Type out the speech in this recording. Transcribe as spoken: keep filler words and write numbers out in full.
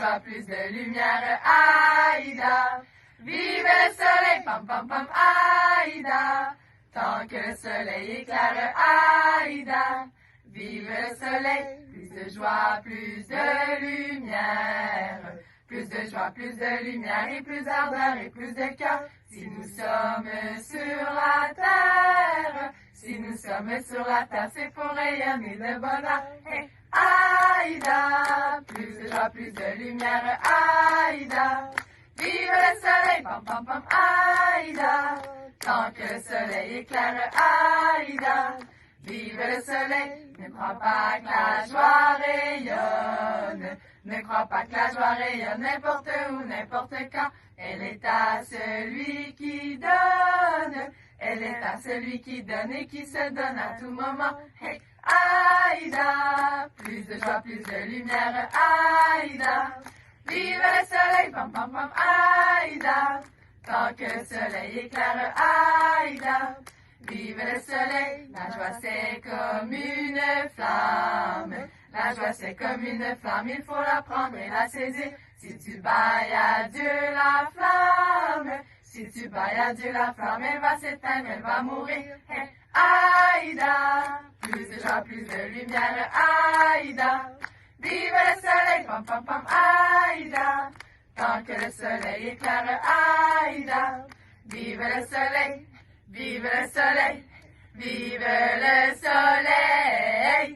joie, plus de lumière, Aïda. Vive le soleil, pam pam pam, Aïda. Tant que le soleil éclaire, Aïda. Vive le soleil, plus de joie, plus de lumière. Plus de joie, plus de lumière et plus d'ardeur et plus de cœur. Si nous sommes sur la terre, si nous sommes sur la terre, c'est pour rayonner de bonheur. Hey, Aïda, plus de joie, plus de lumière, Aïda. Vive le soleil, pam pam pam, Aïda. Tant que le soleil éclaire, Aïda. Vive le soleil, ne crois pas que la joie rayonne. Ne crois pas que la joie rayonne n'importe où, n'importe quand. Elle est à celui qui donne. Elle est à celui qui donne et qui se donne à tout moment. Hey, Aïda, plus de joie, plus de lumière, Aïda. Vive le soleil, pam pam pam, Aïda. Tant que le soleil éclaire, Aïda. Vive le soleil, la joie c'est comme une flamme. La joie c'est comme une flamme, il faut la prendre et la saisir. Si tu bailles à Dieu la flamme, si tu bailles à Dieu la flamme, elle va s'éteindre, elle va mourir. Hey, Aïda, plus de joie, plus de lumière, Aïda. Vive le soleil, pam pam pam, Aïda. Tant que le soleil éclaire, Aïda. Vive le soleil, vive le soleil, vive le soleil.